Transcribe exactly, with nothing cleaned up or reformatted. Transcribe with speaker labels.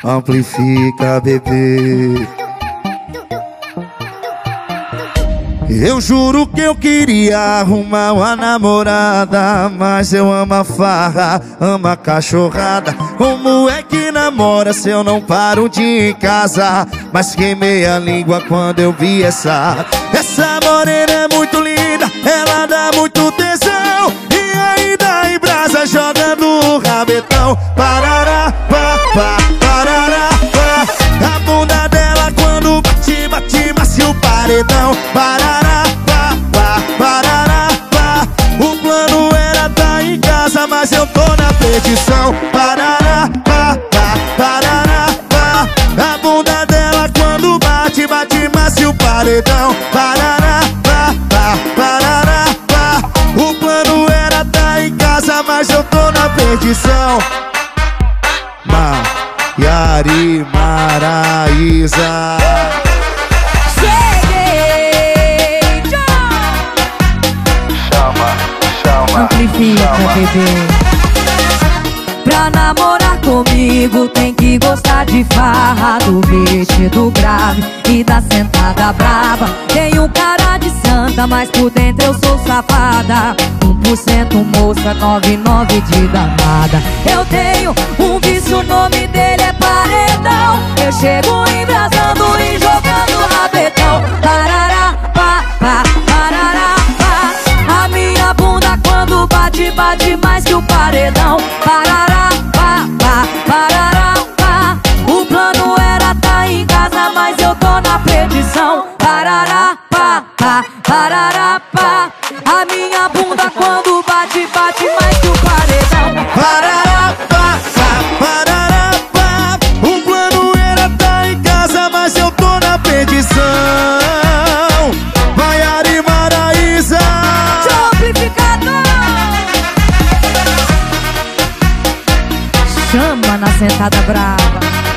Speaker 1: amplifica, bebê. Eu juro que eu queria arrumar uma namorada, mas eu amo a farra, amo a cachorrada. Como é que namora se eu não paro de ir em casa? Mas queimei a língua quando eu vi essa Essa morena é muito linda, ela dá muito tesão. E ainda em brasa jogando o rabetão. Parará, pá, pá, parará, pá. A bunda dela quando bate, bate, macia o paredão. Parará, pá, pá, parará, pá. O plano era tá em casa, mas eu tô na perdição. Parará, pá, pá, parará, pá. A bunda dela quando bate, bate, macia o paredão. Parará, pá, pá, parará, pá. O plano era tá em casa, mas eu tô na perdição. Maiara Maraísa.
Speaker 2: Amplifica, bebê. Pra namorar comigo tem que gostar de farra, do vestido grave e da sentada brava. Tenho cara de santa, mas por dentro eu sou safada. Um por cento moça, nove nove de danada. Eu tenho um vício, o nome dele é paredão. Eu chego embrasando e jogando rabetão. Parará, pá, pá, parará, pá. A minha bunda quando bate, bate mais que o paredão. Parará, pá, pá, parará, pá. O plano era tá em casa, mas eu tô na perdição. Parará, pá, pá, parará, pá. A minha bunda quando bate, bate mais que o paredão.
Speaker 1: Parará, pá, pá, parará, pá. O plano era tá em casa, mas eu tô na perdição. Maiara Maraísa.
Speaker 2: Chama na sentada brava.